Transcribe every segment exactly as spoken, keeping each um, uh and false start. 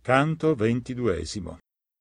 Canto ventiduesimo.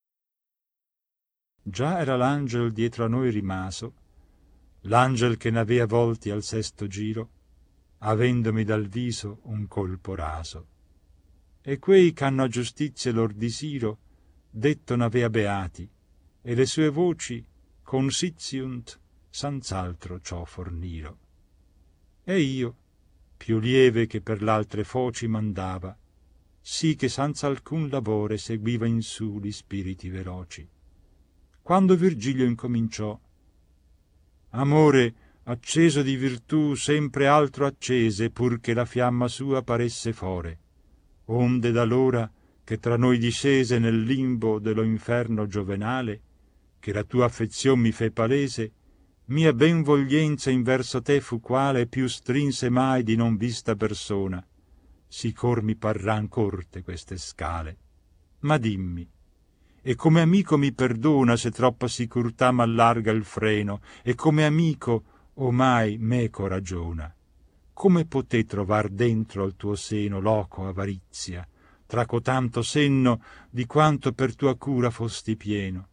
Già era l'angel dietro a noi rimaso, l'angel che n'avea volti al sesto giro, avendomi dal viso un colpo raso. E quei ch'hanno a giustizia lor disiro, detto n'avea beati, e le sue voci consitiunt senz'altro ciò forniro. E io, più lieve che per l'altre foci mandava, sì che senza alcun lavore seguiva in su gli spiriti veloci. Quando Virgilio incominciò: amore acceso di virtù sempre altro accese, pur che la fiamma sua paresse fore, onde da l'ora che tra noi discese nel limbo dello inferno giovenale, che la tua affezion mi fe palese, mia benvoglienza in verso te fu quale più strinse mai di non vista persona, sicor mi parran corte queste scale. Ma dimmi, e come amico mi perdona se troppa sicurtà m'allarga il freno, e come amico omai meco ragiona, come poté trovar dentro al tuo seno loco avarizia, tra cotanto senno di quanto per tua cura fosti pieno?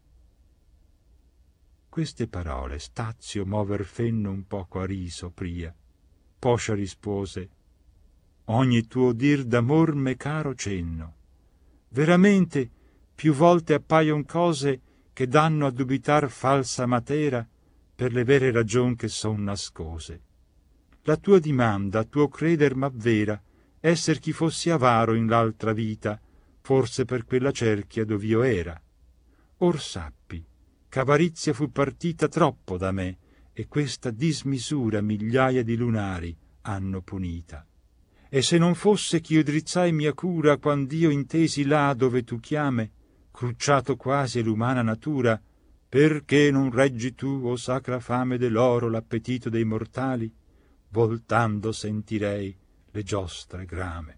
Queste parole Stazio mover fenno un poco a riso pria, poscia rispose: ogni tuo dir d'amor me caro cenno. Veramente più volte appaion cose che danno a dubitar falsa matera per le vere ragion che son nascose. La tua dimanda, tuo creder m'avvera, esser chi fossi avaro in l'altra vita, forse per quella cerchia dov'io era. Or sappi ch'avarizia fu partita troppo da me, e questa dismisura migliaia di lunari hanno punita. E se non fosse ch'io drizzai mia cura quand'io intesi là dove tu chiame, crucciato quasi è l'umana natura, perché non reggi tu, o sacra fame dell'oro, l'appetito dei mortali, voltando sentirei le giostre grame.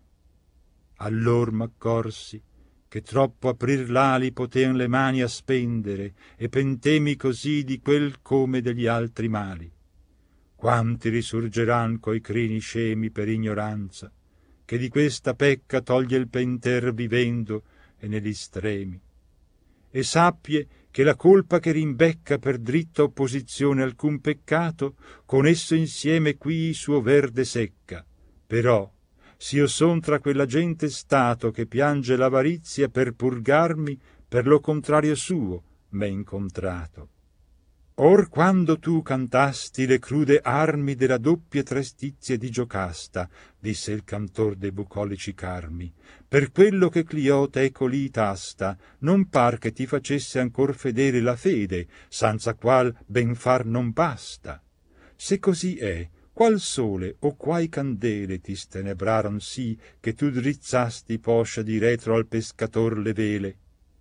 Allor m'accorsi che troppo aprir l'ali potean le mani a spendere, e pentemi così di quel come degli altri mali. Quanti risurgeran coi crini scemi per ignoranza, che di questa pecca toglie il penter vivendo e negli stremi. E sappie che la colpa che rimbecca per dritta opposizione alcun peccato, con esso insieme qui suo verde secca. Però s'io son tra quella gente stato che piange l'avarizia, per purgarmi per lo contrario suo m'è incontrato. Or quando tu cantasti le crude armi della doppia trestizia di Giocasta, disse il cantor de bucolici carmi, per quello che Clio teco lì tasta, non par che ti facesse ancor fedele la fede, senza qual ben far non basta. Se così è, qual sole o quai candele ti stenebraron sì che tu drizzasti poscia di retro al pescator le vele?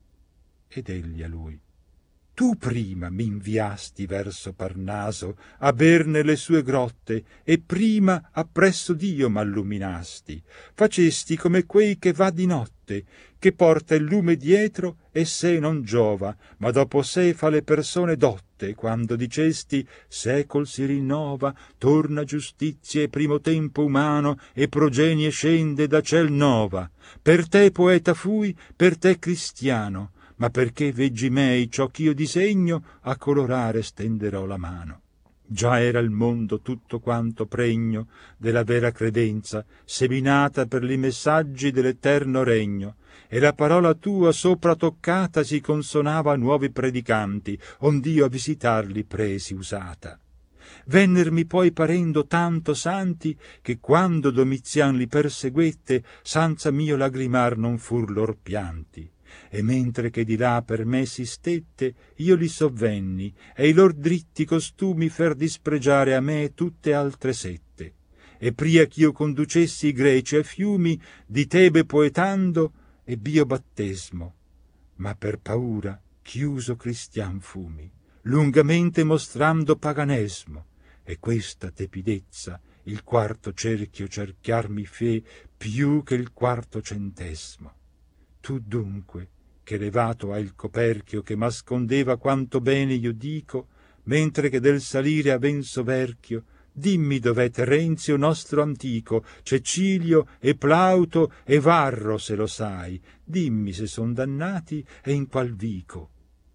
Ed egli a lui: tu prima m'inviasti verso Parnaso a ber nelle sue grotte, e prima appresso Dio m'alluminasti. Facesti come quei che va di notte, che porta il lume dietro e sé non giova, ma dopo sé fa le persone dotte, quando dicesti secol si rinnova, torna giustizia e primo tempo umano, e progenie scende da ciel nova. Per te poeta fui, per te cristiano, ma perché veggi mei ciò ch'io disegno, a colorare stenderò la mano. Già era il mondo tutto quanto pregno della vera credenza, seminata per li messaggi dell'eterno regno, e la parola tua sopra toccata si consonava a nuovi predicanti, ond'io a visitarli presi usata. Vennermi poi parendo tanto santi, che quando Domizian li perseguette, senza mio lagrimar non fur lor pianti. E mentre che di là per me si stette, io li sovvenni, e i lor dritti costumi fer dispregiare a me tutte altre sette. E pria ch'io conducessi i greci ai fiumi, di Tebe poetando, ebb'io battesmo, ma per paura chiuso cristian fumi, lungamente mostrando paganesmo, e questa tepidezza il quarto cerchio cerchiar mi fe più che il quarto centesmo. Tu dunque, che levato hai il coperchio che m'ascondeva quanto bene io dico, mentre che del salire aven soverchio, dimmi dov'è Terenzio nostro antico, Cecilio e Plauto e Varro, se lo sai, dimmi se son dannati e in qual vico.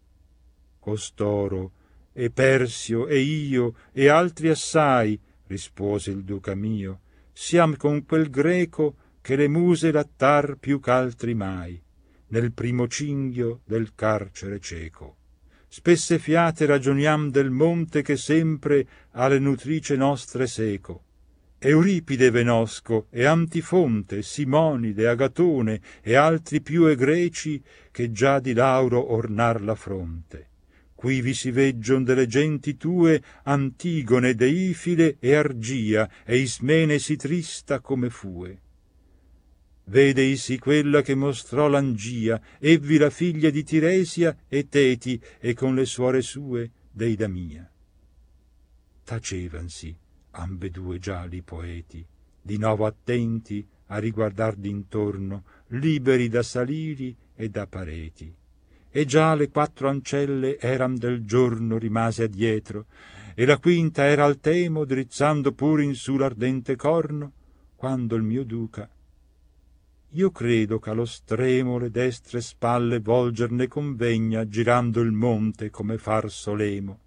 Costoro e Persio e io e altri assai, rispose il duca mio, siam con quel greco che le muse lattar più ch'altri mai, nel primo cinghio del carcere cieco. Spesse fiate ragioniam del monte che sempre alle nutrice nostre seco. Euripide venosco e Antifonte, Simonide, Agatone e altri più e greci che già di lauro ornar la fronte. Qui vi si veggion delle genti tue Antigone, Deifile e Argia e Ismene si trista come fue. Vedeisi quella che mostrò l'Angia, evvi la figlia di Tiresia e Teti, e con le suore sue Deida mia. Tacevansi ambedue già li poeti, di nuovo attenti a riguardar d'intorno, liberi da saliri e da pareti. E già le quattro ancelle eran del giorno rimase addietro, e la quinta era al temo, drizzando pur in su l'ardente corno, quando il mio duca io credo che allo stremo le destre spalle volger ne convegna, girando il monte come far solemo.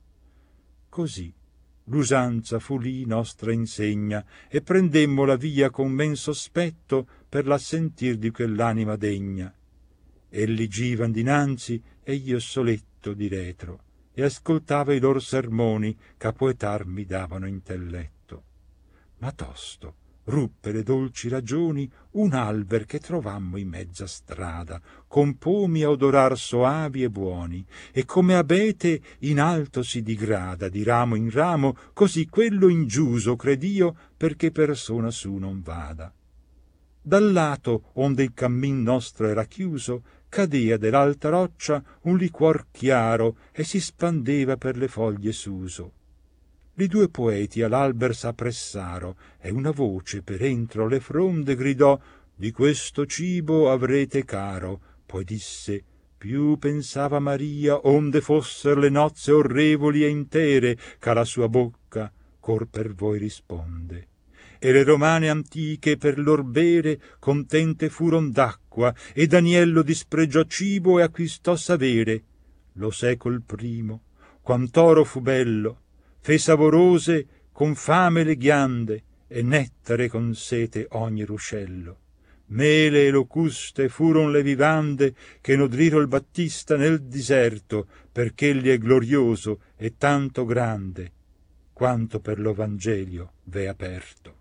Così l'usanza fu lì nostra insegna, e prendemmo la via con men sospetto per l'assentir di quell'anima degna. Elli givan dinanzi e io soletto di retro, e ascoltava i lor sermoni ch'a poetar mi davano intelletto. Ma tosto ruppe le dolci ragioni un alber che trovammo in mezza strada, con pomi a odorar soavi e buoni, e come abete in alto si digrada di ramo in ramo, così quello ingiuso cred'io perché persona su non vada. Dal lato onde il cammin nostro era chiuso, cadea dell'alta roccia un liquor chiaro e si spandeva per le foglie suso. I due poeti all'alber s'appressaro, e una voce per entro le fronde gridò: di questo cibo avrete caro. Poi disse: più pensava Maria onde fosser le nozze orrevoli e intere, ch'a la sua bocca cor per voi risponde. E le romane antiche per lor bere contente furon d'acqua, e Daniello dispregiò cibo e acquistò savere. Lo secol primo, quant'oro fu bello, fe savorose con fame le ghiande, e nettare con sete ogni ruscello. Mele e locuste furon le vivande che nodriro il Battista nel diserto, perch'egli è glorioso e tanto grande, quanto per lo Vangelio v'è aperto.